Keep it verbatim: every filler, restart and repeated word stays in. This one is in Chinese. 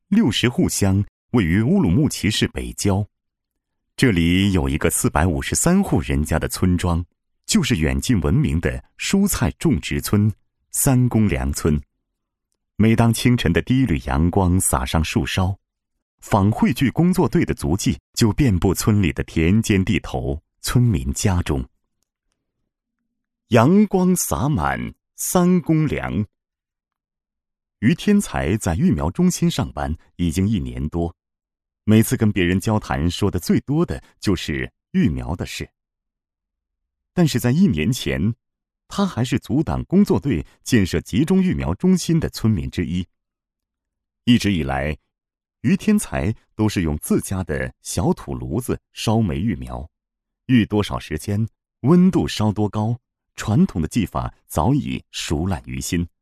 六十户乡位于乌鲁木齐市北郊，这里有一个四百五十三户人家的村庄，就是远近闻名的蔬菜种植村三公粮村。每当清晨的第一缕阳光洒上树梢，仿汇聚工作队的足迹就遍布村里的田间地头、村民家中。阳光洒满三公粮。于天才在育苗中心上班已经一年多，每次跟别人交谈说的最多的就是育苗的事。但是在一年前，他还是阻挡工作队建设集中育苗中心的村民之一。一直以来，于天才都是用自家的小土炉子烧煤育苗，育多少时间，温度烧多高，传统的技法早已熟烂于心。